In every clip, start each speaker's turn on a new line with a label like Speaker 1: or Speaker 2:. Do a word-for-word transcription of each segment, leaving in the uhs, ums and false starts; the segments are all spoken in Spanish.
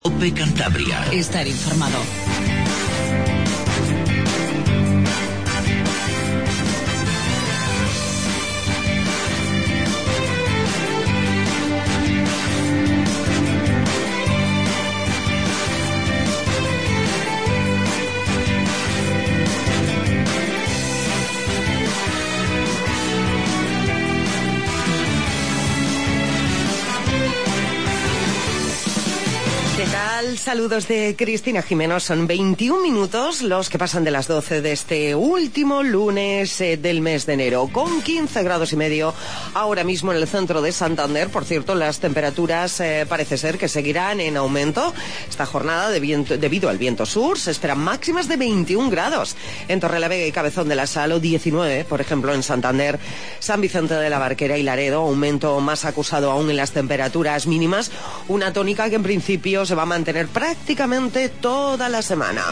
Speaker 1: COPE Cantabria.
Speaker 2: Estar informado.
Speaker 3: Saludos de Cristina Jimeno. Son veintiún minutos los que pasan de las doce de este último lunes eh, del mes de enero, con quince grados y medio ahora mismo en el centro de Santander. Por cierto, las temperaturas eh, parece ser que seguirán en aumento esta jornada de viento, debido al viento sur. Se esperan máximas de veintiún grados en Torrelavega y Cabezón de la Sal, o diecinueve, por ejemplo, en Santander, San Vicente de la Barquera y Laredo. Aumento más acusado aún en las temperaturas mínimas, una tónica que en principio se va a mantener prácticamente toda la semana.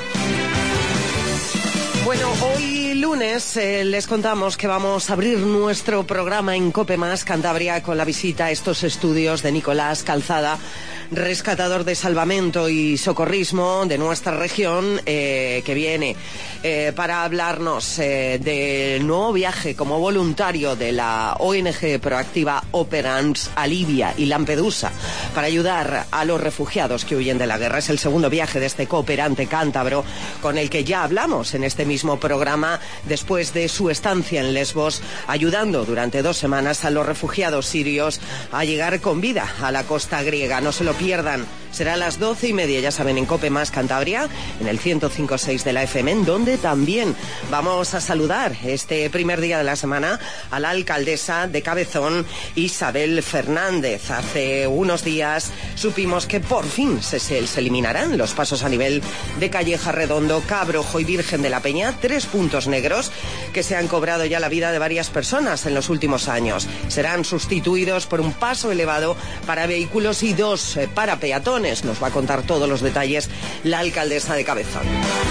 Speaker 3: Bueno, hoy lunes eh, les contamos que vamos a abrir nuestro programa en COPE Más Cantabria con la visita a estos estudios de Nicolás Calzada, rescatador de salvamento y socorrismo de nuestra región, eh, que viene eh, para hablarnos eh, del nuevo viaje como voluntario de la O N G proactiva Operans a Libia y Lampedusa para ayudar a los refugiados que huyen de la guerra. Es el segundo viaje de este cooperante cántabro con el que ya hablamos en este mismo programa después de su estancia en Lesbos, ayudando durante dos semanas a los refugiados sirios a llegar con vida a la costa griega. No se lo pierdan. Será a las doce y media, ya saben, en COPE Más Cantabria, en el ciento cinco punto seis de la F M, en donde también vamos a saludar este primer día de la semana a la alcaldesa de Cabezón, Isabel Fernández. Hace unos días supimos que por fin se, se, se eliminarán los pasos a nivel de Calleja Redondo, Cabrojo y Virgen de la Peña, tres puntos negros que se han cobrado ya la vida de varias personas en los últimos años. Serán sustituidos por un paso elevado para vehículos y dos eh, para peatones. Nos va a contar todos los detalles la alcaldesa de Cabezón.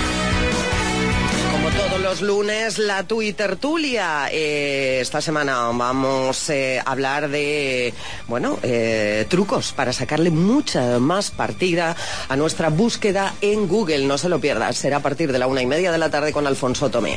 Speaker 3: Como todos los lunes, la Twittertulia. Eh, esta semana vamos eh, a hablar de, bueno, eh, trucos para sacarle mucha más partida a nuestra búsqueda en Google. No se lo pierdas, será a partir de la una y media de la tarde con Alfonso Tomé.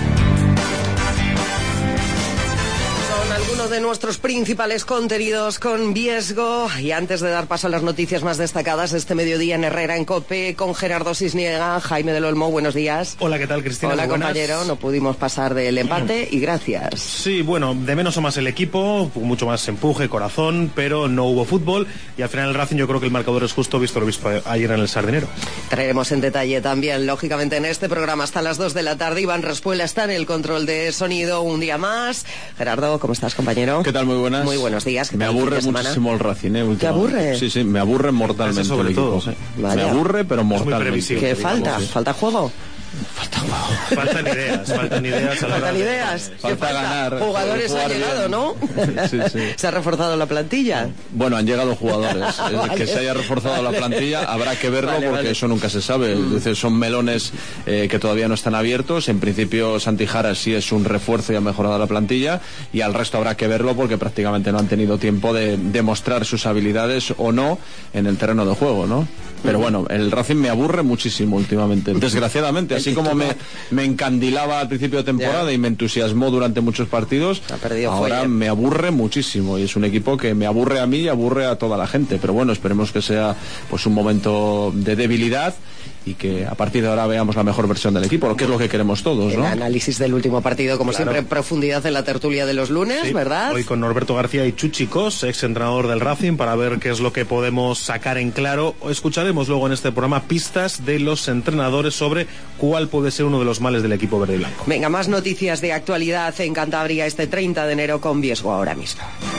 Speaker 3: Algunos de nuestros principales contenidos con Viesgo. Y antes de dar paso a las noticias más destacadas este mediodía en Herrera en COPE, con Gerardo Cisniega, Jaime del Olmo, buenos días.
Speaker 4: Hola, ¿qué tal, Cristina?
Speaker 3: Hola, compañero, no pudimos pasar del empate y gracias.
Speaker 4: Sí, bueno, de menos o más el equipo, mucho más empuje, corazón, pero no hubo fútbol y al final el Racing, yo creo que el marcador es justo, visto lo visto ayer en el Sardinero.
Speaker 3: Traeremos en detalle también, lógicamente, en este programa hasta las dos de la tarde. Iván Respuela está en el control de sonido un día más. Gerardo, ¿cómo estás, compañero?
Speaker 5: ¿Qué tal? Muy buenas.
Speaker 3: Muy buenos días.
Speaker 5: Me aburre muchísimo el Racing, ¿eh?
Speaker 3: ¿Te aburre?
Speaker 5: Sí, sí, me aburre mortalmente
Speaker 4: sobre
Speaker 5: el equipo.
Speaker 4: todo, sí.
Speaker 5: Me aburre, pero mortalmente.
Speaker 3: ¿Qué falta?
Speaker 5: Sí.
Speaker 3: ¿Falta juego?
Speaker 5: Falta juego.
Speaker 4: Faltan ideas, faltan ideas. A la
Speaker 3: Faltan
Speaker 4: hora de...
Speaker 3: ideas.
Speaker 5: Falta, falta ganar.
Speaker 3: Jugadores han llegado, ¿no?
Speaker 5: Sí, sí.
Speaker 3: ¿Se ha reforzado la plantilla?
Speaker 5: Bueno, han llegado jugadores.
Speaker 3: Vale.
Speaker 5: Que se haya reforzado
Speaker 3: Vale.
Speaker 5: la plantilla habrá que verlo,
Speaker 3: Vale,
Speaker 5: porque
Speaker 3: vale.
Speaker 5: eso nunca se sabe.
Speaker 3: Mm.
Speaker 5: Es decir, son melones eh, que todavía no están abiertos. En principio, Santi Jara sí es un refuerzo y ha mejorado la plantilla. Y al resto habrá que verlo porque prácticamente no han tenido tiempo de demostrar sus habilidades o no en el terreno de juego, ¿no? Pero bueno, el Racing me aburre muchísimo últimamente, desgraciadamente. Así como me, me encandilaba al principio de temporada y me entusiasmó durante muchos partidos, ahora fuelle. Me aburre muchísimo. Y es un equipo que me aburre a mí y aburre a toda la gente. Pero bueno, esperemos que sea pues un momento de debilidad y que a partir de ahora veamos la mejor versión del equipo, que es lo que queremos todos, ¿no?
Speaker 3: El análisis del último partido, como claro. siempre, en profundidad en la tertulia de los lunes, sí, ¿verdad?
Speaker 4: Hoy con Norberto García y Chuchi Cos, ex entrenador del Racing, para ver qué es lo que podemos sacar en claro. Escucharemos luego en este programa pistas de los entrenadores sobre cuál puede ser uno de los males del equipo verde y blanco.
Speaker 3: Venga, más noticias de actualidad en Cantabria este treinta de enero con Viesgo ahora mismo.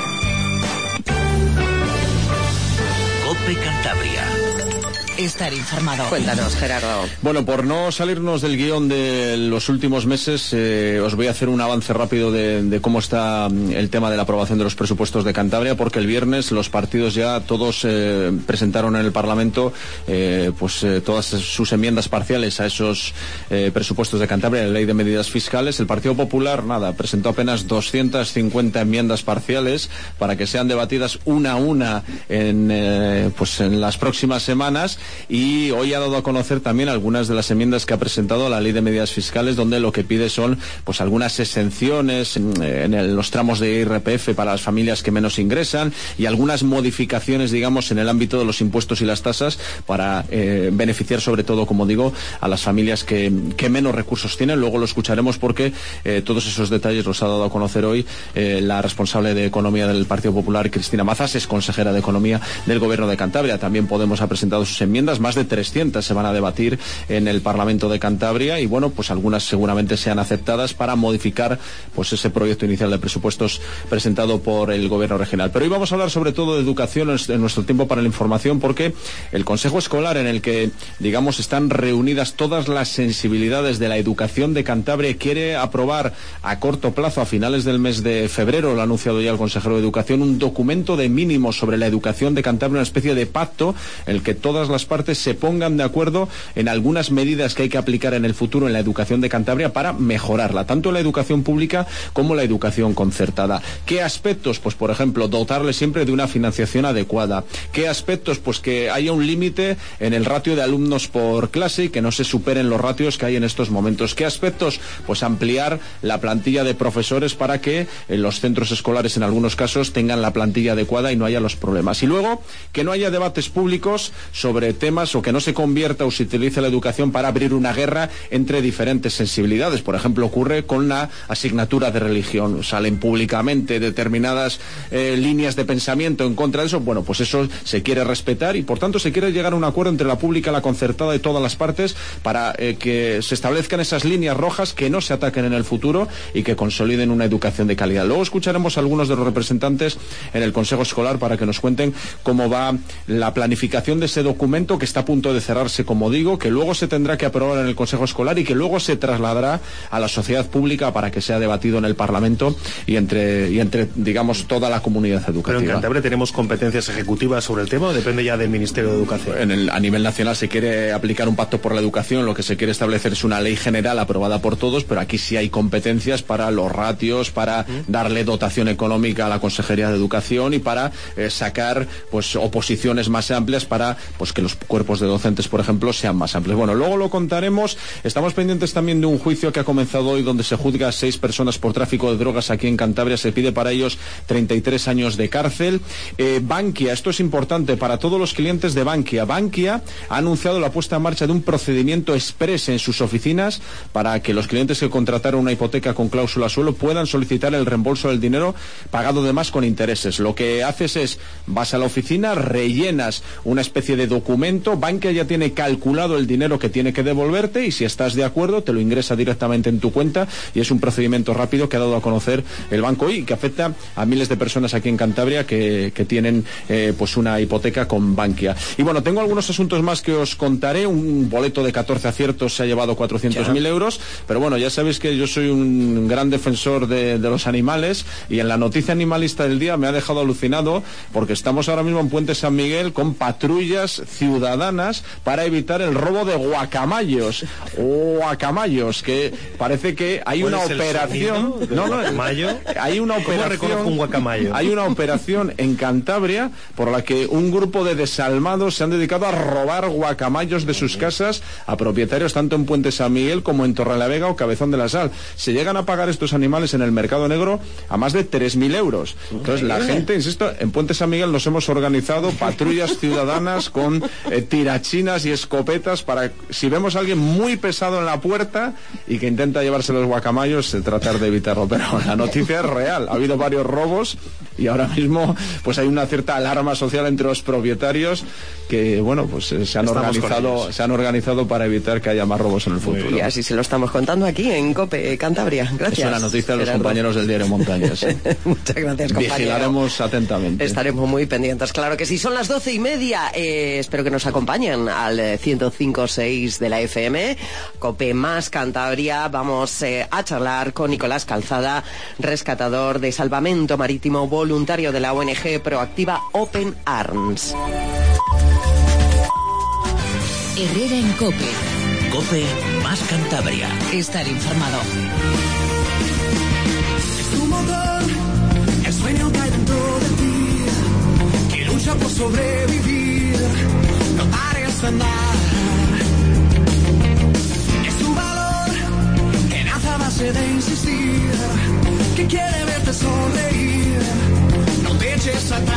Speaker 1: COPE Cantabria.
Speaker 2: Estar informado.
Speaker 3: Cuéntanos, Gerardo.
Speaker 5: Bueno, por no salirnos del guión de los últimos meses, eh, os voy a hacer un avance rápido de, de cómo está el tema de la aprobación de los presupuestos de Cantabria, porque el viernes los partidos ya todos eh, presentaron en el Parlamento eh, pues eh, todas sus enmiendas parciales a esos eh, presupuestos de Cantabria, la ley de medidas fiscales. El Partido Popular, nada, presentó apenas doscientas cincuenta enmiendas parciales para que sean debatidas una a una en, eh, pues en las próximas semanas. y hoy ha dado a conocer también algunas de las enmiendas que ha presentado a la Ley de Medidas Fiscales, donde lo que pide son pues algunas exenciones en, en el, los tramos de I R P F para las familias que menos ingresan y algunas modificaciones, digamos, en el ámbito de los impuestos y las tasas para eh, beneficiar sobre todo, como digo, a las familias que, que menos recursos tienen. Luego lo escucharemos porque eh, todos esos detalles los ha dado a conocer hoy eh, la responsable de Economía del Partido Popular, Cristina Mazas, es consejera de Economía del Gobierno de Cantabria. También Podemos ha presentado sus enmiendas, más de trescientas se van a debatir en el Parlamento de Cantabria y bueno, pues algunas seguramente sean aceptadas para modificar pues ese proyecto inicial de presupuestos presentado por el Gobierno regional. Pero hoy vamos a hablar sobre todo de educación en nuestro tiempo para la información, porque el Consejo Escolar, en el que digamos están reunidas todas las sensibilidades de la educación de Cantabria, quiere aprobar a corto plazo, a finales del mes de febrero, lo ha anunciado ya el consejero de Educación, un documento de mínimos sobre la educación de Cantabria, una especie de pacto en el que todas las partes se pongan de acuerdo en algunas medidas que hay que aplicar en el futuro en la educación de Cantabria para mejorarla, tanto la educación pública como la educación concertada. ¿Qué aspectos? Pues por ejemplo, dotarle siempre de una financiación adecuada. ¿Qué aspectos? Pues que haya un límite en el ratio de alumnos por clase y que no se superen los ratios que hay en estos momentos. ¿Qué aspectos? Pues ampliar la plantilla de profesores para que en los centros escolares en algunos casos tengan la plantilla adecuada y no haya los problemas. Y luego, que no haya debates públicos sobre temas o que no se convierta o se utilice la educación para abrir una guerra entre diferentes sensibilidades. Por ejemplo, ocurre con la asignatura de religión. Salen públicamente determinadas eh, líneas de pensamiento en contra de eso. Bueno, pues eso se quiere respetar y por tanto se quiere llegar a un acuerdo entre la pública, la concertada y todas las partes para eh, que se establezcan esas líneas rojas que no se ataquen en el futuro y que consoliden una educación de calidad. Luego escucharemos a algunos de los representantes en el Consejo Escolar para que nos cuenten cómo va la planificación de ese documento que está a punto de cerrarse, como digo, que luego se tendrá que aprobar en el Consejo Escolar y que luego se trasladará a la sociedad pública para que sea debatido en el Parlamento y entre, y entre digamos, toda la comunidad educativa.
Speaker 4: Pero en Cantabria tenemos competencias ejecutivas sobre el tema, o depende ya del Ministerio de Educación.
Speaker 5: En el, a nivel nacional se quiere aplicar un pacto por la educación, lo que se quiere establecer es una ley general aprobada por todos, pero aquí sí hay competencias para los ratios, para ¿Mm? darle dotación económica a la Consejería de Educación y para eh, sacar pues oposiciones más amplias para pues que los cuerpos de docentes, por ejemplo, sean más amplios. Bueno, luego lo contaremos. Estamos pendientes también de un juicio que ha comenzado hoy donde se juzga a seis personas por tráfico de drogas aquí en Cantabria. Se pide para ellos treinta y tres años de cárcel. Eh, Bankia, esto es importante para todos los clientes de Bankia. Bankia ha anunciado la puesta en marcha de un procedimiento express en sus oficinas para que los clientes que contrataron una hipoteca con cláusula suelo puedan solicitar el reembolso del dinero pagado de más con intereses. Lo que haces es, vas a la oficina, rellenas una especie de documento, Bankia ya tiene calculado el dinero que tiene que devolverte y si estás de acuerdo te lo ingresa directamente en tu cuenta y es un procedimiento rápido que ha dado a conocer el banco hoy y que afecta a miles de personas aquí en Cantabria que, que tienen eh, pues una hipoteca con Bankia. Y bueno, tengo algunos asuntos más que os contaré. Un boleto de catorce aciertos se ha llevado cuatrocientos mil euros, pero bueno, ya sabéis que yo soy un gran defensor de, de los animales y en la noticia animalista del día me ha dejado alucinado porque estamos ahora mismo en Puente San Miguel con patrullas ciudadanas para evitar el robo de guacamayos. Guacamayos, que parece que hay una operación. No, no, hay una operación.
Speaker 4: Un guacamayo?
Speaker 5: Hay una operación en Cantabria por la que un grupo de desalmados se han dedicado a robar guacamayos de sus casas a propietarios tanto en Puente San Miguel como en Torrelavega o Cabezón de la Sal. Se llegan a pagar estos animales en el mercado negro a más de tres mil euros. Entonces la gente, insisto, en Puente San Miguel nos hemos organizado patrullas ciudadanas con eh, tirachinas y escopetas para, si vemos a alguien muy pesado en la puerta y que intenta llevarse los guacamayos, eh, tratar de evitarlo. Pero la noticia es real. Ha habido varios robos y ahora mismo pues hay una cierta alarma social entre los propietarios que, bueno, pues eh, se han organizado se han organizado para evitar que haya más robos en el futuro.
Speaker 3: Y así se lo estamos contando aquí en COPE Cantabria. Gracias.
Speaker 5: Esa es la noticia de los Gerardo. Compañeros del diario Montañas. ¿eh?
Speaker 3: Muchas gracias, compañero.
Speaker 5: Vigilaremos atentamente.
Speaker 3: Estaremos muy pendientes, claro que sí. Son las doce y media. Eh, espero que nos acompañen al ciento cinco punto seis de la F M. COPE más Cantabria. Vamos eh, a charlar con Nicolás Calzada, rescatador de salvamento marítimo, voluntario de la O N G Proactiva Open Arms.
Speaker 2: Herrera en COPE.
Speaker 1: COPE más Cantabria.
Speaker 2: Estar informado.
Speaker 6: Es tu motor, el sueño que hay dentro de ti, que lucha por sobrevivir. No pares su andar. Es tu valor que nace a base de insistir, que quiere verte sonreír, no te eches atrás.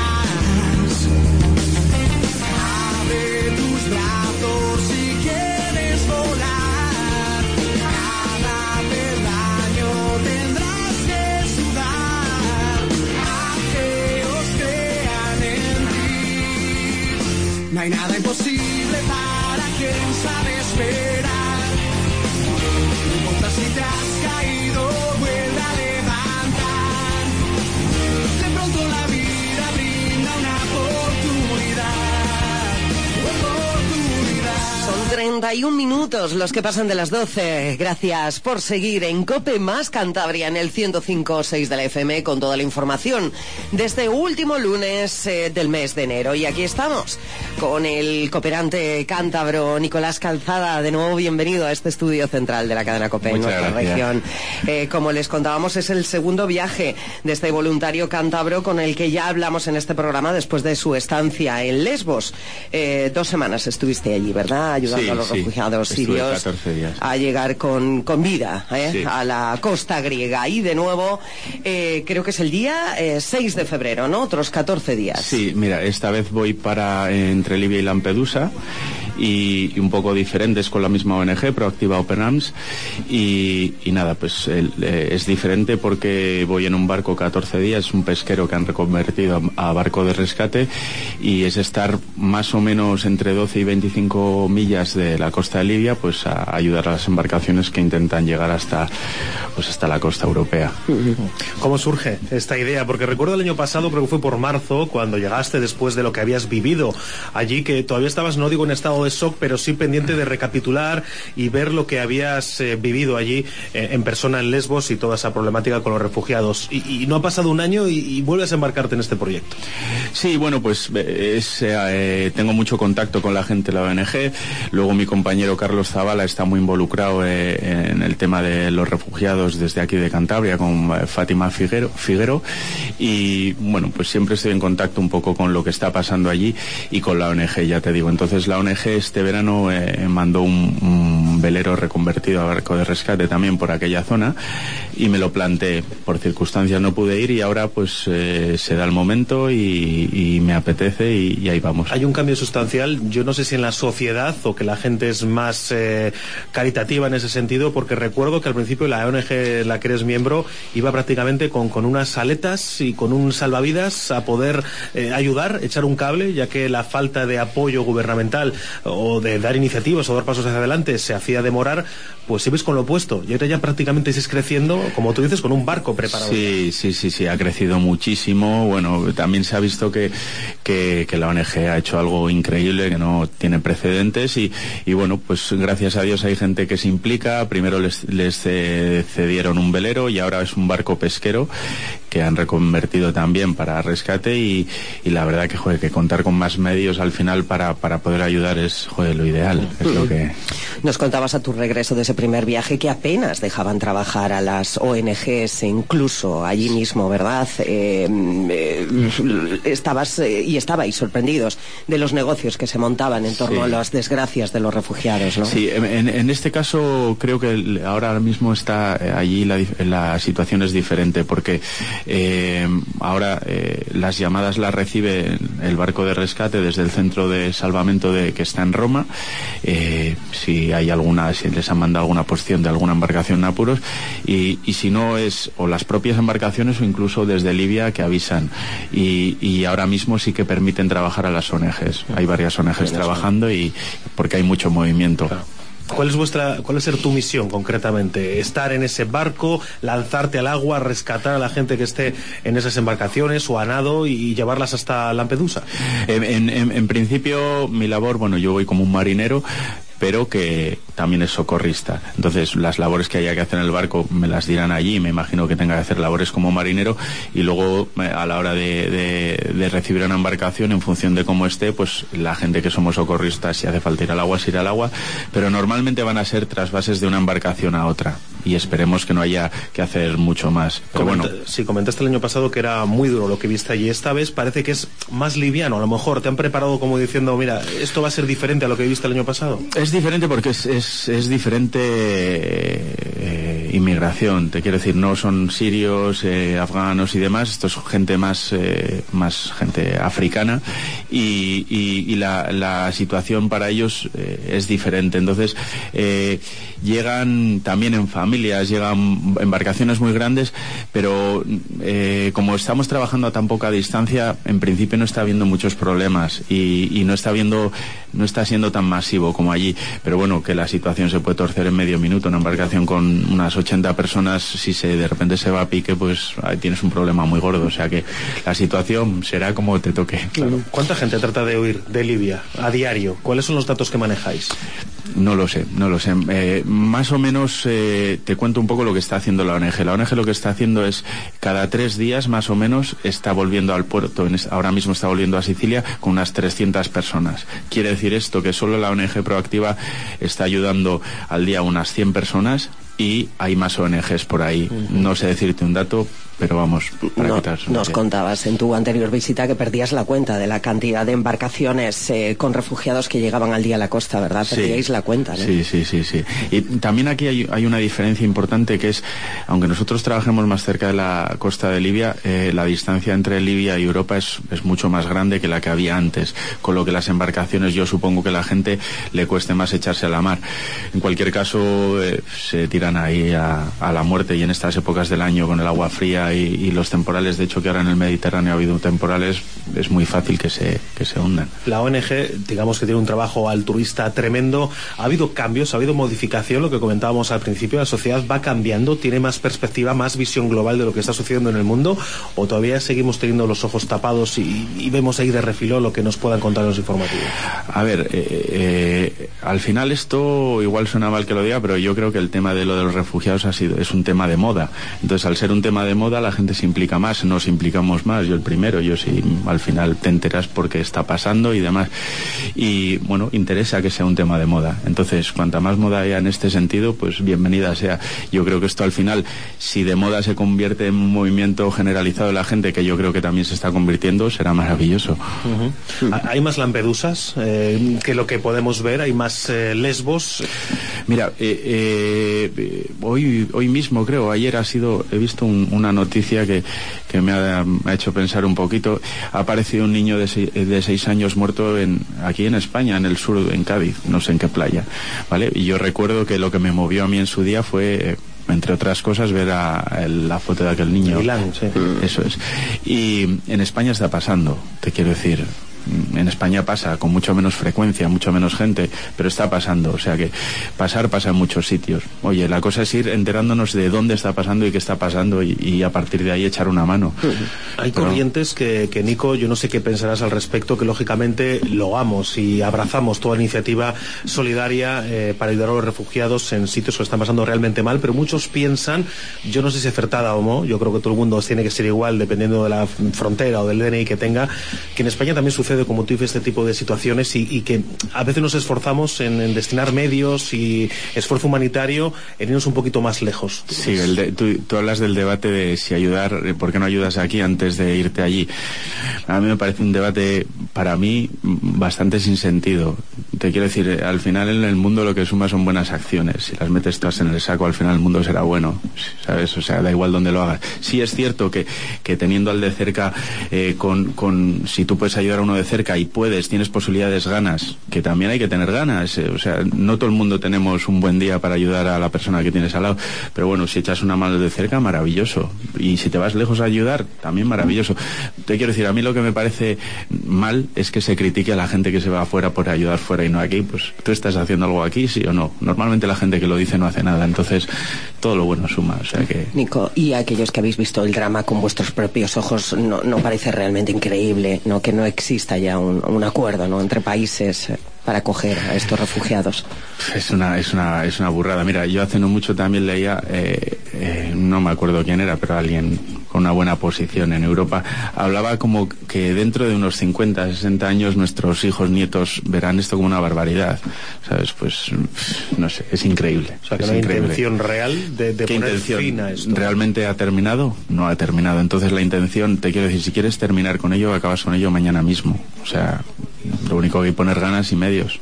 Speaker 6: Abre tus brazos si quieres volar, cada peldaño tendrás que sudar, haz que os crean en ti. No hay nada imposible para quien sabe esperar. No importa si te has caído, vuelve a levantar. De pronto la vida brinda una oportunidad. Oportunidad.
Speaker 3: Son treinta y un minutos los que pasan de las doce. Gracias por seguir en COPE más Cantabria en el ciento cinco punto seis de la F M con toda la información de este último lunes eh, del mes de enero. Y aquí estamos con el cooperante cántabro Nicolás Calzada. De nuevo, bienvenido a este estudio central de la cadena COPE en nuestra
Speaker 5: gracias.
Speaker 3: región. Eh, como les contábamos, es el segundo viaje de este voluntario cántabro con el que ya hablamos en este programa después de su estancia en Lesbos. Eh, dos semanas estuviste allí, ¿verdad? Ayudando
Speaker 5: Sí,
Speaker 3: a los
Speaker 5: sí.
Speaker 3: refugiados
Speaker 5: Estuve
Speaker 3: sirios
Speaker 5: catorce días.
Speaker 3: a llegar con, con vida ¿eh?
Speaker 5: Sí.
Speaker 3: a la costa griega. Y de nuevo, eh, creo que es el día eh, seis de febrero, ¿no? Otros catorce días.
Speaker 5: Sí, mira, esta vez voy para eh, entre Libia y Lampedusa y, y un poco diferentes con la misma O N G, Proactiva Open Arms, y, y nada, pues el, eh, es diferente porque voy en un barco catorce días, un pesquero que han reconvertido a, a barco de rescate, y es estar más o menos entre doce y veinticinco millas de la costa de Libia, pues a ayudar a las embarcaciones que intentan llegar hasta pues hasta la costa europea.
Speaker 4: ¿Cómo surge esta idea? Porque recuerdo el año pasado, creo que fue por marzo, cuando llegaste después de lo que habías vivido allí, que todavía estabas, no digo en estado de shock, pero sí pendiente de recapitular y ver lo que habías eh, vivido allí eh, en persona en Lesbos y toda esa problemática con los refugiados. Y, y no ha pasado un año y, y vuelves a embarcarte en este proyecto.
Speaker 5: Sí, bueno, pues es, eh, tengo mucho contacto con la gente de la O N G. Luego mi compañero Carlos Zavala está muy involucrado eh, en el tema de los refugiados desde aquí de Cantabria con eh, Fátima Figuero, Figuero. Y bueno, pues siempre estoy en contacto un poco con lo que está pasando allí y con la O N G, ya te digo. Entonces la O N G este verano eh, mandó un, un velero reconvertido a barco de rescate también por aquella zona y me lo planteé. Por circunstancias no pude ir y ahora pues eh, se da el momento y, y me apetece y, y ahí vamos.
Speaker 4: Hay un cambio sustancial, yo no sé si en la sociedad o que la gente es más eh, caritativa en ese sentido, porque recuerdo que al principio la O N G en la que eres miembro iba prácticamente con, con unas aletas y con un salvavidas a poder eh, ayudar, echar un cable, ya que la falta de apoyo gubernamental o de dar iniciativas o dar pasos hacia adelante se hacía demorar. Pues si ves con lo opuesto, y ahora ya prácticamente estáis creciendo, como tú dices, con un barco preparado.
Speaker 5: Sí, sí, sí, sí, ha crecido muchísimo. Bueno, también se ha visto que, que, que la O N G ha hecho algo increíble, que no tiene precedentes, y, y bueno, pues gracias a Dios hay gente que se implica. Primero les, les eh, cedieron un velero y ahora es un barco pesquero que han reconvertido también para rescate, y, y la verdad que, joder, que contar con más medios al final para, para poder ayudar es, joder, lo ideal. Es lo que...
Speaker 3: Nos contabas a tu regreso de ese primer viaje que apenas dejaban trabajar a las O N Ges, incluso allí mismo, ¿verdad? Eh, eh, estabas eh, y estabais sorprendidos de los negocios que se montaban en torno
Speaker 5: Sí.
Speaker 3: a las desgracias de los refugiados, ¿no?
Speaker 5: Sí, en, en este caso creo que ahora mismo está eh, allí la, la situación es diferente, porque eh, ahora eh, las llamadas las recibe el barco de rescate desde el centro de salvamento de, que está en Roma. Eh, si hay alguna, si les han mandado alguna posición de alguna embarcación en apuros, y, y si no es o las propias embarcaciones o incluso desde Libia que avisan, y, y ahora mismo sí que permiten trabajar a las O N Ges. Hay varias O N Ges trabajando y porque hay mucho movimiento.
Speaker 4: Claro. ¿Cuál es vuestra, cuál es ser tu misión concretamente? ¿Estar en ese barco, lanzarte al agua, rescatar a la gente que esté en esas embarcaciones o a nado y llevarlas hasta Lampedusa?
Speaker 5: En, en, en principio mi labor, bueno, yo voy como un marinero, pero que
Speaker 7: también es socorrista. Entonces, las labores que haya que hacer en el barco me las dirán allí, me imagino que tenga que hacer labores como marinero, y luego a la hora de, de, de recibir una embarcación, en función de cómo esté, pues la gente que somos socorristas, si hace falta ir al agua, se irá al agua, pero normalmente van a ser trasvases de una embarcación a otra, y esperemos que no haya que hacer mucho más. Pero
Speaker 4: Comenta,
Speaker 7: bueno.
Speaker 4: Sí, comentaste el año pasado que era muy duro lo que viste allí. Esta vez parece que es más liviano. A lo mejor te han preparado como diciendo, mira, esto va a ser diferente a lo que viste el año pasado.
Speaker 7: Es diferente porque es, es, es diferente eh, inmigración. Te quiero decir, no son sirios, eh, afganos y demás. Esto es gente más, eh, más gente africana, y, y, y la, la situación para ellos eh, es diferente. Entonces, eh, llegan también en familias, llegan embarcaciones muy grandes, pero eh, como estamos trabajando a tan poca distancia, en principio no está habiendo muchos problemas, y, y no está habiendo, no está siendo tan masivo como allí. Pero bueno, que la situación se puede torcer en medio minuto. Una embarcación con unas ochenta personas, si se de repente se va a pique, pues ahí tienes un problema muy gordo. O sea que la situación será como te toque.
Speaker 4: Claro. ¿Cuánta gente trata de huir de Libia a diario? ¿Cuáles son los datos que manejáis?
Speaker 7: No lo sé, no lo sé. Eh, más o menos eh, te cuento un poco lo que está haciendo la O N G. La O N G lo que está haciendo es, cada tres días más o menos, está volviendo al puerto. En es, ahora mismo está volviendo a Sicilia con unas trescientas personas. Quiere decir esto que solo la O N G Proactiva está ayudando al día a unas cien personas, y hay más O N Ges por ahí. Uh-huh. No sé decirte un dato, pero vamos, para
Speaker 3: no,
Speaker 7: quitar
Speaker 3: nos contabas en tu anterior visita que perdías la cuenta de la cantidad de embarcaciones eh, con refugiados que llegaban al día a la costa, ¿verdad? Perdíais sí, la cuenta, ¿no?
Speaker 7: Sí, sí, sí, sí. Y también aquí hay, hay una diferencia importante, que es, aunque nosotros trabajemos más cerca de la costa de Libia, eh, la distancia entre Libia y Europa es, es mucho más grande que la que había antes, con lo que las embarcaciones, yo supongo que a la gente le cueste más echarse a la mar. En cualquier caso, eh, se tiran ahí a, a la muerte, y en estas épocas del año, con el agua fría Y, y los temporales, de hecho que ahora en el Mediterráneo ha habido temporales, es muy fácil que se, que se hundan.
Speaker 4: La O N G, digamos que tiene un trabajo altruista tremendo. ¿Ha habido cambios, ha habido modificación? Lo que comentábamos al principio, la sociedad va cambiando, tiene más perspectiva, más visión global de lo que está sucediendo en el mundo, o todavía seguimos teniendo los ojos tapados y, y vemos ahí de refilón lo que nos puedan contar los informativos.
Speaker 7: A ver, eh, eh, al final esto igual suena mal que lo diga, pero yo creo que el tema de lo de los refugiados ha sido, es un tema de moda. Entonces, al ser un tema de moda, la gente se implica más, nos implicamos más, yo el primero, yo sí, al final te enteras porque está pasando y demás. Y bueno, interesa que sea un tema de moda. Entonces, cuanta más moda haya en este sentido, pues bienvenida sea. Yo creo que esto al final, si de moda se convierte en un movimiento generalizado de la gente, que yo creo que también se está convirtiendo, será maravilloso.
Speaker 4: Uh-huh. ¿Hay más Lampedusas eh, que lo que podemos ver? ¿Hay más eh, Lesbos?
Speaker 7: Mira, eh, eh, hoy, hoy mismo creo, ayer ha sido, he visto un, una noticia que, que me, ha, me ha hecho pensar un poquito. Ha aparecido un niño de, seis, de seis años muerto en, aquí en España, en el sur, en Cádiz, no sé en qué playa, ¿vale? Y yo recuerdo que lo que me movió a mí en su día fue, entre otras cosas, ver a, a la foto de aquel niño.
Speaker 4: Milán, sí.
Speaker 7: Eso es. Y en España está pasando, te quiero decir. En España pasa con mucho menos frecuencia, mucho menos gente, pero está pasando. O sea que pasar pasa en muchos sitios. Oye, la cosa es ir enterándonos de dónde está pasando y qué está pasando, y, y a partir de ahí echar una mano.
Speaker 4: Hay
Speaker 7: pero...
Speaker 4: corrientes que, que, Nico, yo no sé qué pensarás al respecto, que lógicamente loamos y abrazamos toda iniciativa solidaria eh, para ayudar a los refugiados en sitios que están pasando realmente mal, pero muchos piensan, yo no sé si acertada o no, yo creo que todo el mundo tiene que ser igual dependiendo de la frontera o del D N I que tenga, que en España también sucede, como tú dices, este tipo de situaciones, y, y que a veces nos esforzamos en, en destinar medios y esfuerzo humanitario en irnos un poquito más lejos.
Speaker 7: Sí, el de, tú, tú hablas del debate de si ayudar, ¿por qué no ayudas aquí antes de irte allí? A mí me parece un debate, para mí, bastante sin sentido. Te quiero decir, al final en el mundo lo que suma son buenas acciones. Si las metes todas en el saco, al final el mundo será bueno, ¿sabes? O sea, da igual dónde lo hagas. Sí es cierto que, que teniendo al de cerca, eh, con, con, si tú puedes ayudar a uno de cerca y puedes, tienes posibilidades, ganas, que también hay que tener ganas, eh, o sea, no todo el mundo tenemos un buen día para ayudar a la persona que tienes al lado, pero bueno, si echas una mano de cerca, maravilloso, y si te vas lejos a ayudar, también maravilloso. Te quiero decir, a mí lo que me parece mal es que se critique a la gente que se va afuera por ayudar fuera y no aquí. Pues tú estás haciendo algo aquí, sí o no. Normalmente la gente que lo dice no hace nada, entonces todo lo bueno suma, o sea que...
Speaker 3: Nico, y aquellos que habéis visto el drama con vuestros propios ojos, ¿no, no parece realmente increíble, no, que no exista ya un, un acuerdo, ¿no?, entre países? para acoger a estos refugiados?
Speaker 7: Es una, es una, es una burrada. Mira, yo hace no mucho también leía, eh, eh, no me acuerdo quién era, pero alguien con una buena posición en Europa, hablaba como que dentro de unos cincuenta, sesenta años nuestros hijos, nietos verán esto como una barbaridad, ¿sabes? Pues, no sé, es increíble.
Speaker 4: O sea, que
Speaker 7: es
Speaker 4: no hay
Speaker 7: increíble.
Speaker 4: intención real de, de
Speaker 7: ¿Qué
Speaker 4: poner
Speaker 7: intención?
Speaker 4: fin a esto.
Speaker 7: ¿Realmente ha terminado? No ha terminado. Entonces la intención, te quiero decir, si quieres terminar con ello, acabas con ello mañana mismo. O sea, lo único que hay que poner ganas y medios.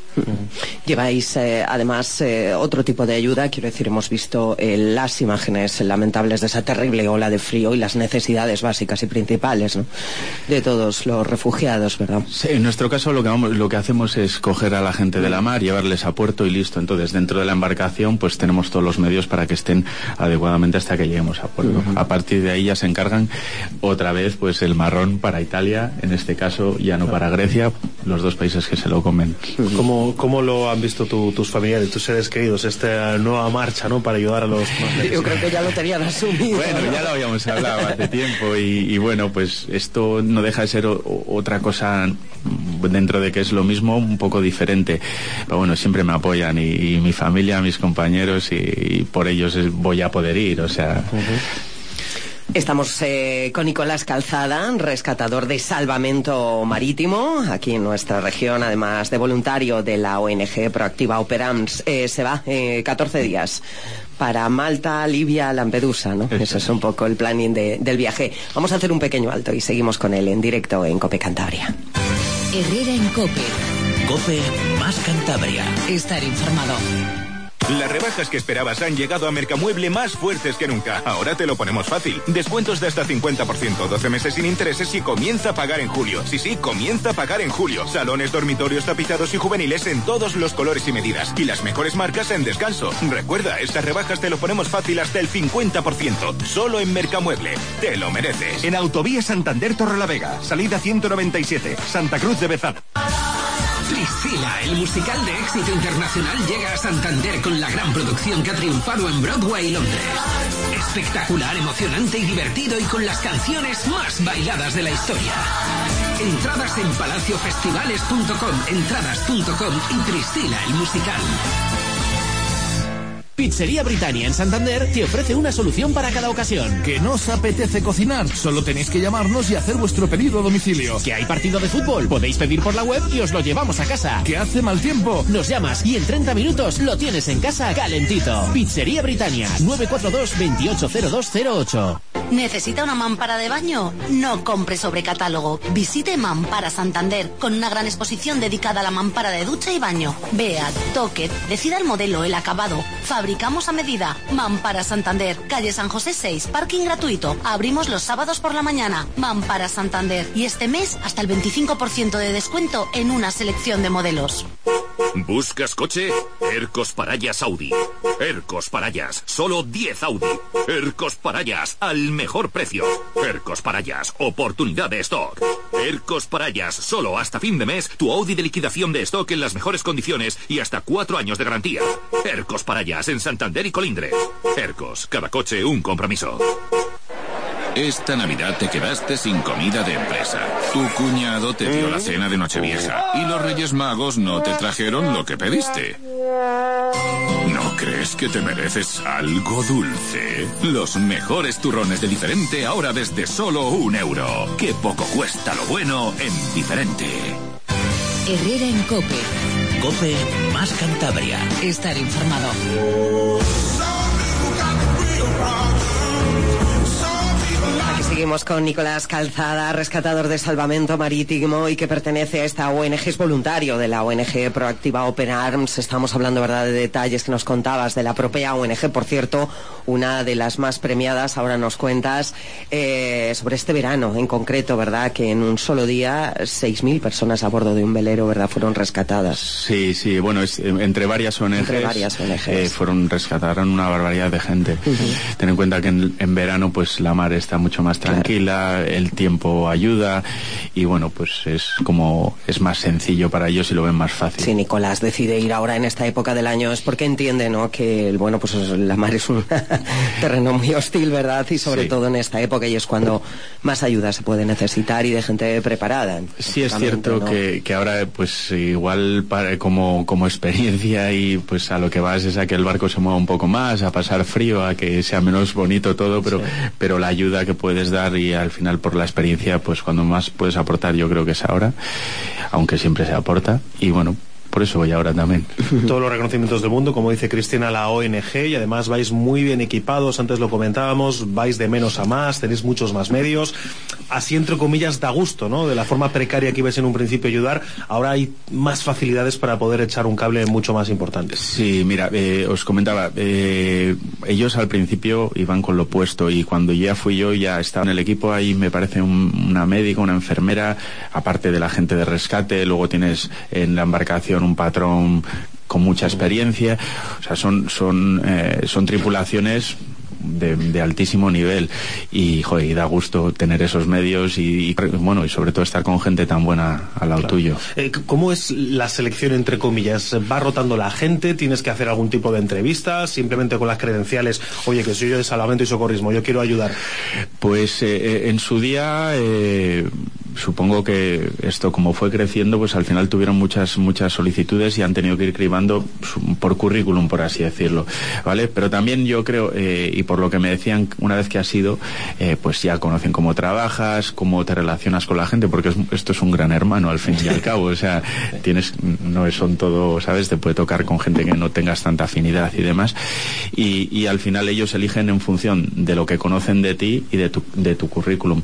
Speaker 3: Lleváis eh, además eh, otro tipo de ayuda, quiero decir, hemos visto eh, las imágenes lamentables de esa terrible ola de frío y las necesidades básicas y principales, ¿no?, de todos los refugiados, ¿verdad?
Speaker 7: Sí, en nuestro caso lo que vamos, lo que hacemos es coger a la gente de la mar, llevarles a puerto y listo. Entonces dentro de la embarcación pues tenemos todos los medios para que estén adecuadamente hasta que lleguemos a puerto. Uh-huh. A partir de ahí ya se encargan otra vez pues el marrón para Italia, en este caso ya no para Grecia, los dos países que se lo comen.
Speaker 4: Uh-huh. ¿Cómo, cómo lo han visto tu, tus familiares, tus seres queridos, esta nueva marcha, ¿no?, para ayudar a los más necesitados?
Speaker 3: Yo creo que ya lo tenían asumido.
Speaker 7: Bueno, ya lo habíamos hablado hace tiempo y, y bueno, pues esto no deja de ser o, o, otra cosa dentro de que es lo mismo, un poco diferente. Pero bueno, siempre me apoyan y, y mi familia, mis compañeros y, y por ellos es, voy a poder ir, o sea...
Speaker 3: Uh-huh. Estamos eh, con Nicolás Calzada, rescatador de salvamento marítimo, aquí en nuestra región, además de voluntario de la O N G Proactiva Operams. Eh, se va eh, catorce días para Malta, Libia, Lampedusa, ¿no? Eso. Ese es un poco el planning de, del viaje. Vamos a hacer un pequeño alto y seguimos con él en directo en COPE Cantabria.
Speaker 2: Herrera en COPE.
Speaker 1: COPE más Cantabria.
Speaker 2: Estar informado.
Speaker 8: Las rebajas que esperabas han llegado a Mercamueble más fuertes que nunca. Ahora te lo ponemos fácil. Descuentos de hasta cincuenta por ciento, doce meses sin intereses y comienza a pagar en julio. Sí, sí, comienza a pagar en julio. Salones, dormitorios, tapizados y juveniles en todos los colores y medidas. Y las mejores marcas en descanso. Recuerda, estas rebajas te lo ponemos fácil hasta el cincuenta por ciento. Solo en Mercamueble. Te lo mereces.
Speaker 9: En Autovía Santander Torrelavega, salida ciento noventa y siete, Santa Cruz de Bezana.
Speaker 10: Priscila, el musical de éxito internacional, llega a Santander con la gran producción que ha triunfado en Broadway y Londres. Espectacular, emocionante y divertido y con las canciones más bailadas de la historia. Entradas en palaciofestivales punto com, entradas punto com y Priscila, el musical.
Speaker 11: Pizzería Britannia en Santander te ofrece una solución para cada ocasión.
Speaker 12: ¿Que no os apetece cocinar? Solo tenéis que llamarnos y hacer vuestro pedido a domicilio.
Speaker 11: ¿Que hay partido de fútbol? Podéis pedir por la web y os lo llevamos a casa.
Speaker 12: ¿Que hace mal tiempo?
Speaker 11: Nos llamas y en treinta minutos lo tienes en casa calentito. Pizzería Britannia, nueve cuatro dos, veintiocho cero dos cero ocho.
Speaker 13: ¿Necesita una mampara de baño? No compre sobre catálogo. Visite Mampara Santander con una gran exposición dedicada a la mampara de ducha y baño. Vea, toque, decida el modelo, el acabado. Fabricamos a medida. Mampara Santander, calle San José seis, parking gratuito. Abrimos los sábados por la mañana. Mampara Santander. Y este mes hasta el veinticinco por ciento de descuento en una selección de modelos.
Speaker 14: ¿Buscas coche? Ercos Parayas Audi. Ercos Parayas, solo diez Audi. Ercos Parayas, al mejor precio. Ercos Parayas, oportunidad de stock. Ercos Parayas, solo hasta fin de mes, tu Audi de liquidación de stock en las mejores condiciones y hasta cuatro años de garantía. Ercos Parayas en Santander y Colindres. Ercos, cada coche un compromiso.
Speaker 15: Esta Navidad te quedaste sin comida de empresa. Tu cuñado te dio la cena de Nochevieja y los Reyes Magos no te trajeron lo que pediste. ¿No crees que te mereces algo dulce? Los mejores turrones de Diferente ahora desde solo un euro. Qué poco cuesta lo bueno en Diferente.
Speaker 2: Herrera en COPE.
Speaker 1: COPE más Cantabria.
Speaker 2: Estar informado.
Speaker 3: Seguimos con Nicolás Calzada, rescatador de salvamento marítimo y que pertenece a esta O N G, es voluntario de la O N G Proactiva Open Arms. Estamos hablando, ¿verdad?, de detalles que nos contabas de la propia O N G, por cierto, una de las más premiadas. Ahora nos cuentas eh, sobre este verano en concreto, ¿verdad?, que en un solo día seis mil personas a bordo de un velero, ¿verdad?, fueron rescatadas.
Speaker 7: Sí, sí, bueno, es, entre varias O N Gs,
Speaker 3: entre varias O N Gs.
Speaker 7: Eh, fueron rescataron una barbaridad de gente. Uh-huh. Ten en cuenta que en, en verano pues la mar está está mucho más tranquila, claro. El tiempo ayuda y bueno, pues es como es más sencillo para ellos y lo ven más fácil.
Speaker 3: Si Nicolás decide ir ahora en esta época del año es porque entiende, ¿no?, que bueno, pues la mar es un terreno muy hostil, ¿verdad? Y sobre sí. todo en esta época, y es cuando más ayuda se puede necesitar y de gente preparada.
Speaker 7: Sí, es cierto, ¿no?, que, que ahora pues igual para, como, como experiencia y pues a lo que vas es a que el barco se mueva un poco más, a pasar frío, a que sea menos bonito todo, pero, sí. pero la ayuda que puedes dar y al final por la experiencia, pues cuando más puedes aportar yo creo que es ahora, aunque siempre se aporta, y bueno, por eso voy ahora también.
Speaker 4: Todos los reconocimientos del mundo, como dice Cristina, la O N G, y además vais muy bien equipados, antes lo comentábamos, vais de menos a más, tenéis muchos más medios, así entre comillas da gusto, ¿no? De la forma precaria que ibais en un principio ayudar, ahora hay más facilidades para poder echar un cable mucho más importante.
Speaker 7: Sí, mira, eh, os comentaba, eh, ellos al principio iban con lo opuesto y cuando ya fui yo ya estaba en el equipo, ahí me parece un, una médica, una enfermera, aparte de la gente de rescate, luego tienes en la embarcación un patrón con mucha experiencia, o sea, son son eh, son tripulaciones de, de altísimo nivel y, joder, y da gusto tener esos medios y, y bueno, y sobre todo estar con gente tan buena al lado claro. tuyo.
Speaker 4: Eh, ¿Cómo es la selección entre comillas? ¿Va rotando la gente? ¿Tienes que hacer algún tipo de entrevista? ¿Simplemente con las credenciales? Oye, que soy yo de salvamento y socorrismo, yo quiero ayudar.
Speaker 7: Pues eh, en su día eh, supongo que esto como fue creciendo, pues al final tuvieron muchas muchas solicitudes y han tenido que ir cribando por currículum, por así decirlo, ¿vale? Pero también yo creo, eh, y por lo que me decían, una vez que has ido, eh, pues ya conocen cómo trabajas, cómo te relacionas con la gente, porque es, esto es un gran hermano al fin y al cabo, o sea, tienes, no son todo, ¿sabes? Te puede tocar con gente que no tengas tanta afinidad y demás, y, y al final ellos eligen en función de lo que conocen de ti y de tu, de tu currículum,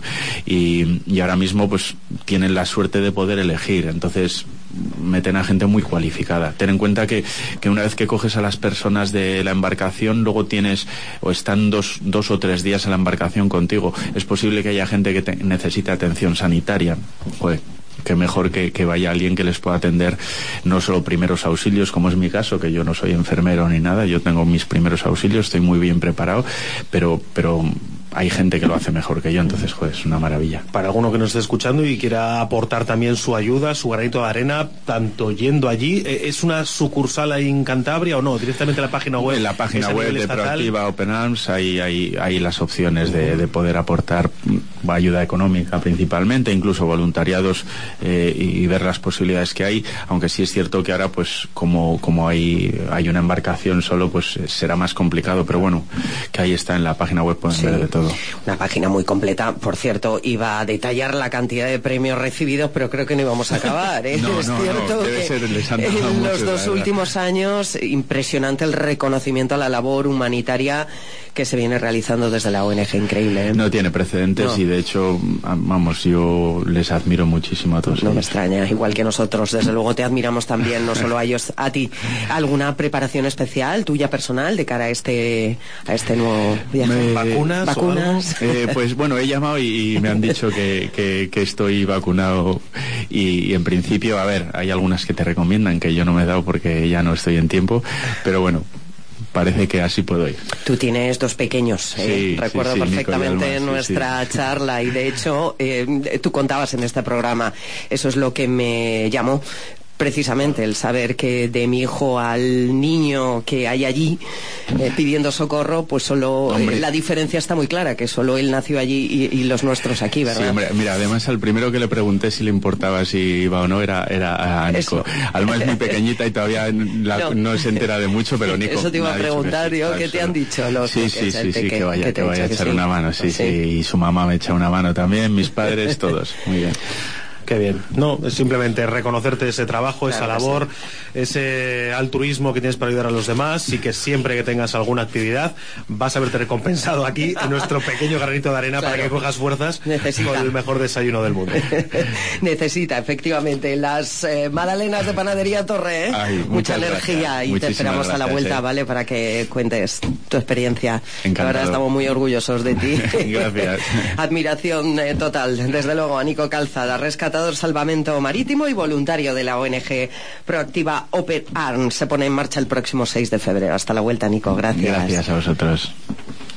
Speaker 7: y, y ahora mismo pues tienen la suerte de poder elegir, entonces meten a gente muy cualificada. Ten en cuenta que, que una vez que coges a las personas de la embarcación, luego tienes o están dos, dos o tres días en la embarcación contigo. Es posible que haya gente que te, necesite atención sanitaria. Joder, que mejor que, que vaya alguien que les pueda atender no solo primeros auxilios, como es mi caso, que yo no soy enfermero ni nada, yo tengo mis primeros auxilios, estoy muy bien preparado, pero pero hay gente que lo hace mejor que yo, entonces, joder, es una maravilla.
Speaker 4: Para alguno que nos esté escuchando y quiera aportar también su ayuda, su granito de arena, tanto yendo allí, ¿es una sucursal ahí en Cantabria o no? Directamente en la página web.
Speaker 7: En la página web de Proactiva Open Arms hay, hay, hay las opciones de, de poder aportar ayuda económica principalmente, incluso voluntariados, eh, y ver las posibilidades que hay, aunque sí es cierto que ahora, pues, como, como hay, hay una embarcación solo, pues será más complicado, pero bueno, que ahí está en la página web, pueden sí. ver de todo.
Speaker 3: Una página muy completa. Por cierto, iba a detallar la cantidad de premios recibidos, pero creo que no íbamos a acabar, ¿eh?
Speaker 7: no,
Speaker 3: es
Speaker 7: no,
Speaker 3: cierto
Speaker 7: no, debe
Speaker 3: que
Speaker 7: ser, les han dado
Speaker 3: en
Speaker 7: mucho,
Speaker 3: los dos últimos años, impresionante el reconocimiento a la labor humanitaria que se viene realizando desde la O N G, increíble, ¿eh?
Speaker 7: No tiene precedentes no. y de hecho, vamos, yo les admiro muchísimo a todos.
Speaker 3: No
Speaker 7: ellos.
Speaker 3: me extraña, igual que nosotros, desde luego te admiramos también, no solo a ellos, a ti. ¿Alguna preparación especial tuya personal de cara a este a este nuevo viaje?
Speaker 4: Me... ¿Vacunas?
Speaker 3: ¿Vacunas?
Speaker 7: Eh, pues bueno, he llamado y, y me han dicho que, que, que estoy vacunado y, y en principio, a ver, hay algunas que te recomiendan que yo no me he dado porque ya no estoy en tiempo, pero bueno, parece que así puedo ir.
Speaker 3: Tú tienes dos pequeños, ¿eh?
Speaker 7: Sí,
Speaker 3: recuerdo
Speaker 7: sí, sí,
Speaker 3: perfectamente
Speaker 7: Alma,
Speaker 3: nuestra
Speaker 7: sí, sí.
Speaker 3: charla y de hecho eh, tú contabas en este programa, eso es lo que me llamó precisamente, el saber que de mi hijo al niño que hay allí eh, pidiendo socorro, pues solo eh, la diferencia está muy clara, que solo él nació allí y, y los nuestros aquí, ¿verdad?
Speaker 7: Sí, hombre, mira, además al primero que le pregunté si le importaba si iba o no era, era a Nico. Eso. Alma es muy pequeñita y todavía la, no. no se entera de mucho, pero Nico...
Speaker 3: Eso te iba a preguntar,
Speaker 7: que
Speaker 3: yo, ¿qué te han dicho los
Speaker 7: Sí, sí, sí, sí,
Speaker 3: que,
Speaker 7: que vaya,
Speaker 3: que,
Speaker 7: que vaya a echar una mano, sí, sí, y su mamá me echa una mano también, mis padres, todos, muy bien.
Speaker 4: Qué bien. No, es simplemente reconocerte ese trabajo, claro, esa labor, sí. ese altruismo que tienes para ayudar a los demás y que siempre que tengas alguna actividad vas a verte recompensado aquí en nuestro pequeño granito de arena, claro, para que cojas fuerzas. Necesita. Con el mejor desayuno del mundo.
Speaker 3: Necesita, efectivamente, las eh, magdalenas de Panadería Torre, ¿eh? Ay, mucha energía gracias. Y Muchísimas te esperamos gracias, a la vuelta, eh. ¿vale? Para que cuentes tu experiencia.
Speaker 7: Encantado.
Speaker 3: Ahora estamos muy orgullosos de ti.
Speaker 7: Gracias.
Speaker 3: Admiración eh, total, desde luego, a Nico Calzada, rescatador salvamento marítimo y voluntario de la O N G Proactiva Open Arms. Se pone en marcha el próximo seis de febrero. Hasta la vuelta, Nico. Gracias.
Speaker 7: Gracias a vosotros.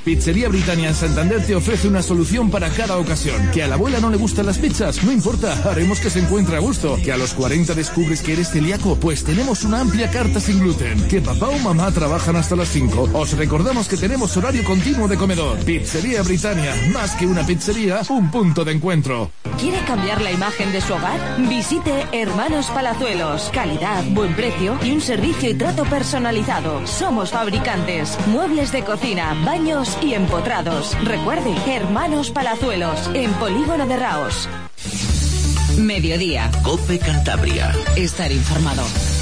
Speaker 12: Pizzería Britannia en Santander te ofrece una solución para cada ocasión. ¿Que a la abuela no le gustan las pizzas? No importa, haremos que se encuentre a gusto. ¿Que a los cuarenta descubres que eres celíaco? Pues tenemos una amplia carta sin gluten. ¿Que papá o mamá trabajan hasta las cinco? Os recordamos que tenemos horario continuo de comedor. Pizzería Britannia, más que una pizzería, un punto de encuentro.
Speaker 16: ¿Quiere cambiar la imagen de su hogar? Visite Hermanos Palazuelos. Calidad, buen precio y un servicio y trato personalizado. Somos fabricantes, muebles de cocina, baños y empotrados. Recuerde, Hermanos Palazuelos, en Polígono de Raos.
Speaker 2: Mediodía.
Speaker 1: COPE Cantabria.
Speaker 2: Estar informado.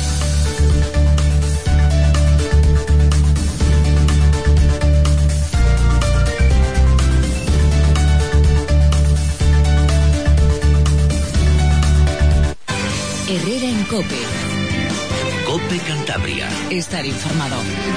Speaker 2: Herrera en COPE.
Speaker 1: COPE Cantabria.
Speaker 2: Estar informado.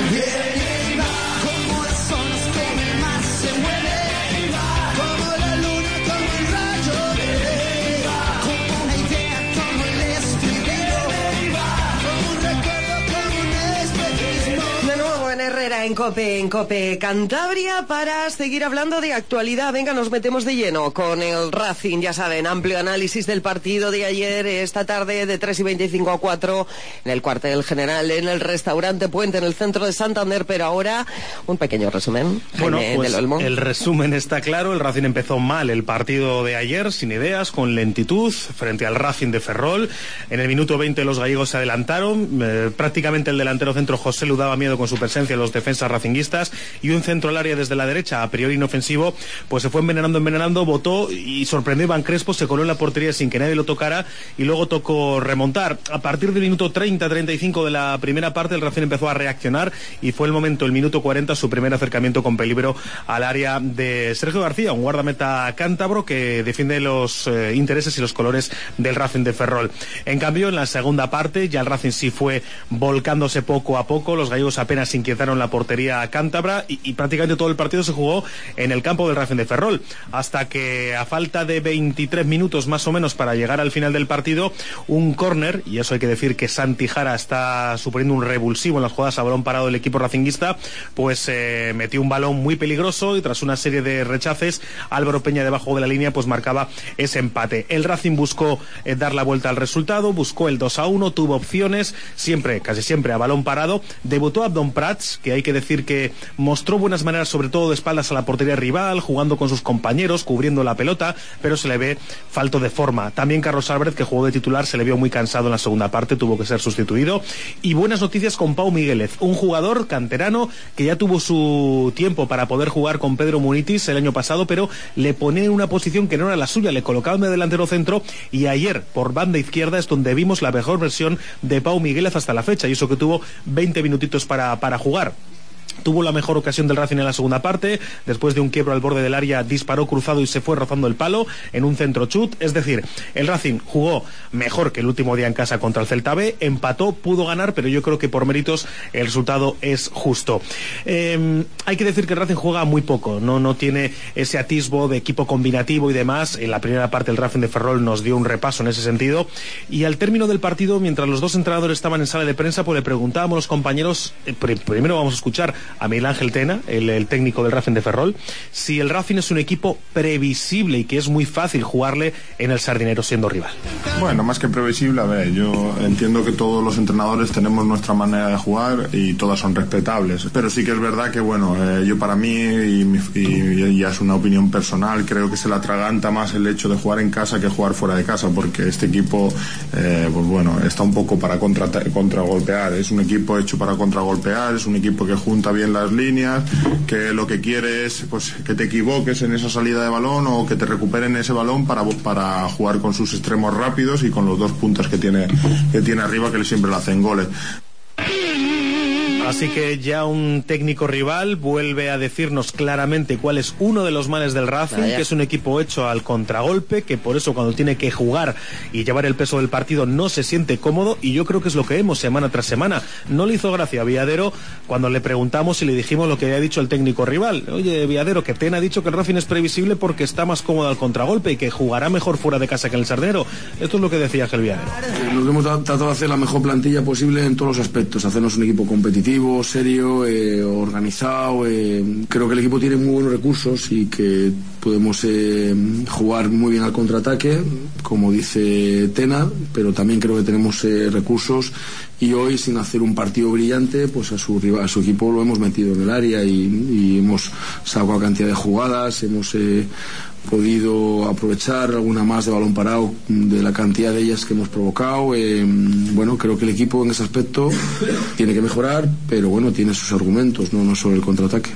Speaker 3: Herrera en COPE, en COPE Cantabria, para seguir hablando de actualidad. Venga, nos metemos de lleno con el Racing, ya saben, amplio análisis del partido de ayer, esta tarde de tres y veinticinco a cuatro, en el cuartel general, en el restaurante Puente, en el centro de Santander, pero ahora un pequeño resumen.
Speaker 4: Bueno,
Speaker 3: Jaime
Speaker 4: pues
Speaker 3: del Olmo.
Speaker 4: El resumen está claro, el Racing empezó mal el partido de ayer, sin ideas, con lentitud, frente al Racing de Ferrol. En el minuto veinte los gallegos se adelantaron, eh, prácticamente el delantero centro José Lu daba miedo con su presencia los defensas racinguistas, y un centro al área desde la derecha, a priori inofensivo, pues se fue envenenando, envenenando, botó y sorprendió a Iván Crespo, se coló en la portería sin que nadie lo tocara y luego tocó remontar. A partir del minuto treinta a treinta y cinco de la primera parte el Racing empezó a reaccionar y fue el momento, el minuto cuarenta, su primer acercamiento con peligro al área de Sergio García, un guardameta cántabro que defiende los eh, intereses y los colores del Racing de Ferrol. En cambio, en la segunda parte ya el Racing sí fue volcándose poco a poco, los gallegos apenas inquietaron la portería cántabra y, y prácticamente todo el partido se jugó en el campo del Racing de Ferrol, hasta que a falta de veintitrés minutos más o menos para llegar al final del partido, un córner, y eso hay que decir que Santi Jara está suponiendo un revulsivo en las jugadas a balón parado del equipo racinguista, pues eh, metió un balón muy peligroso y tras una serie de rechaces Álvaro Peña debajo de la línea pues marcaba ese empate. El Racing buscó eh, dar la vuelta al resultado, buscó el dos a uno, tuvo opciones, siempre, casi siempre a balón parado. Debutó Abdón Prats, que hay que decir que mostró buenas maneras, sobre todo de espaldas a la portería rival, jugando con sus compañeros, cubriendo la pelota, pero se le ve falto de forma. También Carlos Álvarez, que jugó de titular, se le vio muy cansado en la segunda parte, tuvo que ser sustituido. Y buenas noticias con Pau Miguélez, un jugador canterano que ya tuvo su tiempo para poder jugar con Pedro Munitis el año pasado, pero le pone en una posición que no era la suya, le colocaban de delantero centro, y ayer por banda izquierda es donde vimos la mejor versión de Pau Miguélez hasta la fecha, y eso que tuvo veinte minutitos para, para jugar. Tuvo la mejor ocasión del Racing en la segunda parte, después de un quiebro al borde del área disparó cruzado y se fue rozando el palo en un centro chut. Es decir, el Racing jugó mejor que el último día en casa contra el Celta B, empató, pudo ganar, pero yo creo que por méritos el resultado es justo. Eh, hay que decir que el Racing juega muy poco, no, no tiene ese atisbo de equipo combinativo y demás. En la primera parte el Racing de Ferrol nos dio un repaso en ese sentido, y al término del partido, mientras los dos entrenadores estaban en sala de prensa, pues le preguntábamos a los compañeros, eh, pr- primero vamos a escuchar a Miguel Ángel Tena, el, el técnico del Racing de Ferrol, si el Racing es un equipo previsible y que es muy fácil jugarle en el Sardinero siendo rival.
Speaker 17: Bueno, más que previsible, a ver, yo entiendo que todos los entrenadores tenemos nuestra manera de jugar y todas son respetables, pero sí que es verdad que, bueno, eh, yo para mí, y, y, y ya es una opinión personal, creo que se le atraganta más el hecho de jugar en casa que jugar fuera de casa, porque este equipo, eh, pues bueno, está un poco para contra, contragolpear, es un equipo hecho para contragolpear, es un equipo que junta bien las líneas, que lo que quiere es pues que te equivoques en esa salida de balón o que te recuperen ese balón para, para jugar con sus extremos rápidos y con los dos puntas que tiene, que tiene arriba, que siempre le hacen goles.
Speaker 4: Así que ya un técnico rival vuelve a decirnos claramente cuál es uno de los males del Racing, ah, que es un equipo hecho al contragolpe, que por eso cuando tiene que jugar y llevar el peso del partido no se siente cómodo, y yo creo que es lo que vemos semana tras semana. No le hizo gracia a Viadero cuando le preguntamos y le dijimos lo que había dicho el técnico rival. Oye, Viadero, que Tena ha dicho que el Racing es previsible porque está más cómodo al contragolpe y que jugará mejor fuera de casa que en el Sardinero. Esto es lo que decía Ángel Viadero.
Speaker 18: Nos hemos tratado de hacer la mejor plantilla posible en todos los aspectos, hacernos un equipo competitivo, competitivo, serio, eh, organizado. Eh, creo que el equipo tiene muy buenos recursos y que podemos eh, jugar muy bien al contraataque, como dice Tena, pero también creo que tenemos eh, recursos, y hoy, sin hacer un partido brillante, pues a su rival, a su equipo lo hemos metido en el área y, y hemos sacado cantidad de jugadas, hemos eh, podido aprovechar alguna más de balón parado de la cantidad de ellas que hemos provocado. Eh, bueno, creo que el equipo en ese aspecto tiene que mejorar, pero bueno, tiene sus argumentos, no, no solo el contraataque.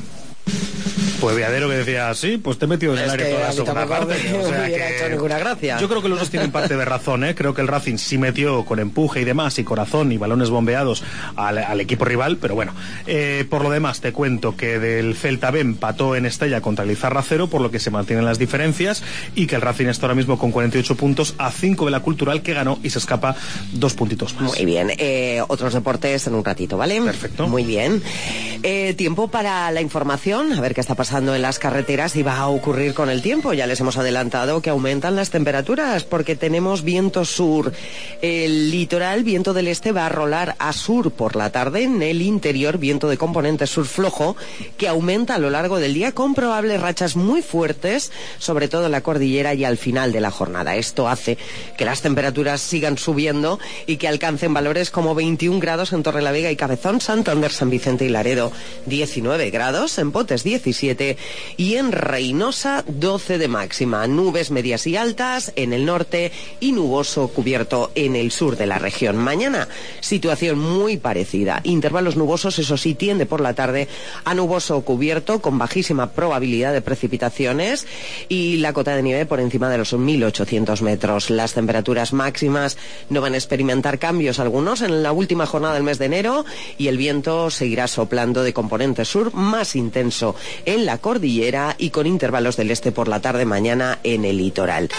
Speaker 4: Pues Viadero que decía, sí, pues te he metido en el
Speaker 3: Es
Speaker 4: área
Speaker 3: que
Speaker 4: toda la
Speaker 3: a mí
Speaker 4: segunda
Speaker 3: tampoco
Speaker 4: parte.
Speaker 3: me
Speaker 4: O sea
Speaker 3: hubiera
Speaker 4: que
Speaker 3: hecho ninguna gracia.
Speaker 4: yo creo que los dos tienen parte de razón, ¿eh? Creo que el Racing sí metió con empuje y demás, y corazón y balones bombeados al, al equipo rival, pero bueno. Eh, por lo demás, te cuento que del Celta B empató en Estella contra el Izarra cero, por lo que se mantienen las diferencias, y que el Racing está ahora mismo con cuarenta y ocho puntos a cinco de la Cultural, que ganó y se escapa dos puntitos más.
Speaker 3: Muy bien, eh, otros deportes en un ratito, ¿vale?
Speaker 4: Perfecto.
Speaker 3: Muy bien. Eh, tiempo para la información, a ver qué está pasando en las carreteras y va a ocurrir con el tiempo. Ya les hemos adelantado que aumentan las temperaturas porque tenemos viento sur. El litoral, viento del este, va a rolar a sur por la tarde. En el interior, viento de componente sur flojo, que aumenta a lo largo del día con probables rachas muy fuertes, sobre todo en la cordillera y al final de la jornada. Esto hace que las temperaturas sigan subiendo y que alcancen valores como veintiún grados en Torrelavega y Cabezón, Santander, San Vicente y Laredo, diecinueve grados, en Potes diecisiete y en Reynosa doce de máxima. Nubes medias y altas en el norte y nuboso cubierto en el sur de la región. Mañana, situación muy parecida. Intervalos nubosos, eso sí, tiende por la tarde a nuboso cubierto con bajísima probabilidad de precipitaciones y la cota de nieve por encima de los mil ochocientos metros. Las temperaturas máximas no van a experimentar cambios algunos en la última jornada del mes de enero y el viento seguirá soplando de componente sur más intenso en la cordillera y con intervalos del este por la tarde mañana en el litoral.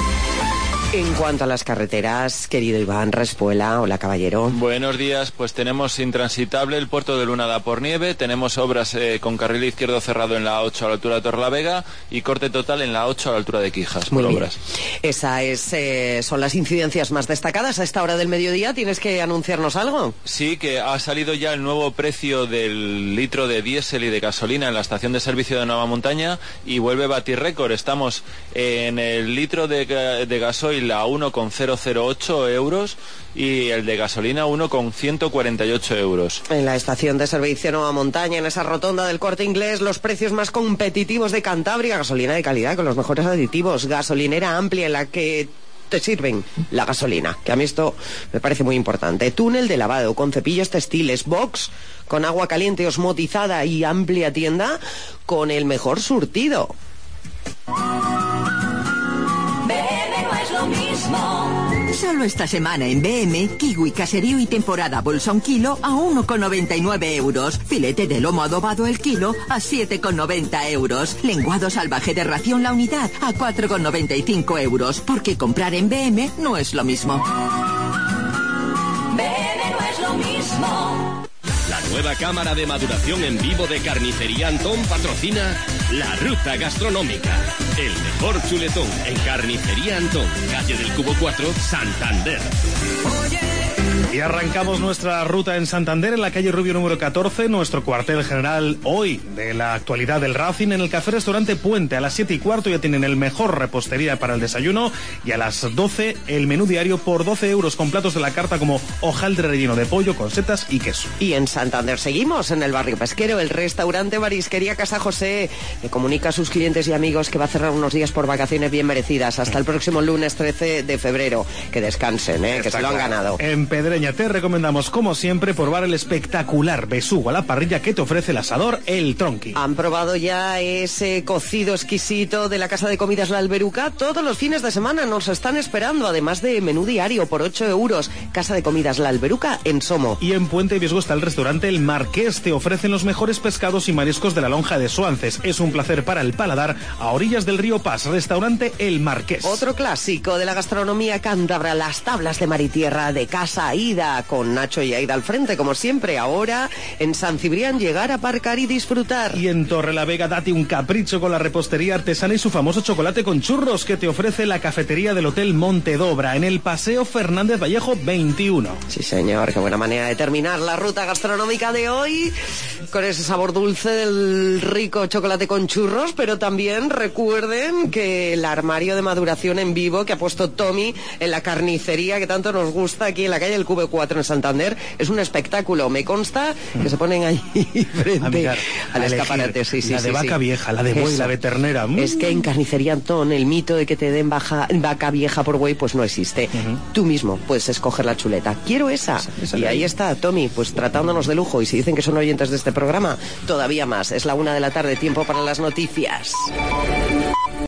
Speaker 3: En cuanto a las carreteras, querido Iván Respuela, hola caballero.
Speaker 19: Buenos días, pues tenemos intransitable el puerto de Lunada por nieve, tenemos obras eh, con carril izquierdo cerrado en la A ocho a la altura de Torrelavega y corte total en la A ocho a la altura de Quijas.
Speaker 3: Muy
Speaker 19: por
Speaker 3: bien.
Speaker 19: obras.
Speaker 3: Esas es, eh, son las incidencias más destacadas a esta hora del mediodía. ¿Tienes que anunciarnos algo?
Speaker 19: Sí, que ha salido ya el nuevo precio del litro de diésel y de gasolina en la estación de servicio de Nueva Montaña y vuelve a batir récord. Estamos en el litro de, de gasoil a uno coma cero cero ocho euros y el de gasolina uno coma ciento cuarenta y ocho euros.
Speaker 3: En la estación de servicio Nueva Montaña, en esa rotonda del Corte Inglés, los precios más competitivos de Cantabria, gasolina de calidad con los mejores aditivos, gasolinera amplia en la que te sirven la gasolina, que a mí esto me parece muy importante. Túnel de lavado con cepillos textiles, box con agua caliente osmotizada y amplia tienda con el mejor surtido.
Speaker 20: Solo esta semana en B M, kiwi, caserío y temporada bolsa un kilo a uno coma noventa y nueve euros. Filete de lomo adobado el kilo a siete coma noventa euros. Lenguado salvaje de ración la unidad a cuatro coma noventa y cinco euros. Porque comprar en B M no es lo mismo.
Speaker 6: B M no es lo mismo.
Speaker 21: La nueva cámara de maduración en vivo de Carnicería Antón patrocina La Ruta Gastronómica. El mejor chuletón en Carnicería Antón, calle del Cubo cuatro, Santander.
Speaker 4: Y arrancamos nuestra ruta en Santander, en la calle Rubio número catorce, nuestro cuartel general hoy de la actualidad del Racing, en el Café Restaurante Puente. A las siete y cuarto ya tienen el mejor repostería para el desayuno y a las doce el menú diario por doce euros con platos de la carta como hojaldre relleno de pollo con setas y queso.
Speaker 3: Y en Santander seguimos, en el barrio pesquero, el restaurante Marisquería Casa José le comunica a sus clientes y amigos que va a cerrar unos días por vacaciones bien merecidas hasta el próximo lunes trece de febrero. Que descansen, ¿eh? Que se lo han ganado.
Speaker 4: En Pedreña te recomendamos, como siempre, probar el espectacular besugo a la parrilla que te ofrece el asador El Tronqui.
Speaker 3: ¿Han probado ya ese cocido exquisito de la Casa de Comidas La Alberuca? Todos los fines de semana nos están esperando, además de menú diario por ocho euros. Casa de Comidas La Alberuca en Somo.
Speaker 4: Y en Puente Viesgo está el restaurante El Marqués. Te ofrecen los mejores pescados y mariscos de la lonja de Suances. Es un placer para el paladar a orillas del río Pas. Restaurante El Marqués.
Speaker 3: Otro clásico de la gastronomía cántabra, las tablas de mar y tierra de Casa y vida, con Nacho y Aida al frente, como siempre. Ahora, en San Cibrián, llegar, aparcar y disfrutar.
Speaker 4: Y en Torrelavega, date un capricho con la repostería artesana y su famoso chocolate con churros que te ofrece la cafetería del Hotel Montedobra, en el Paseo Fernández Vallejo veintiuno.
Speaker 3: Sí, señor, qué buena manera de terminar la ruta gastronómica de hoy, con ese sabor dulce del rico chocolate con churros, pero también recuerden que el armario de maduración en vivo que ha puesto Tommy en la carnicería que tanto nos gusta aquí en la calle del Q B cuatro en Santander es un espectáculo. Me consta que se ponen ahí frente a mirar, al escaparate. Sí, sí,
Speaker 4: la de
Speaker 3: sí,
Speaker 4: vaca
Speaker 3: sí.
Speaker 4: vieja, la de buey, la de ternera. Mm.
Speaker 3: Es que en Carnicería Antón el mito de que te den baja, vaca vieja por buey pues no existe. Uh-huh. Tú mismo puedes escoger la chuleta. Quiero esa. esa, esa y ahí, ahí está Tommy, pues tratándonos de lujo. Y si dicen que son oyentes de este programa, todavía más. Es la una de la tarde, tiempo para las noticias.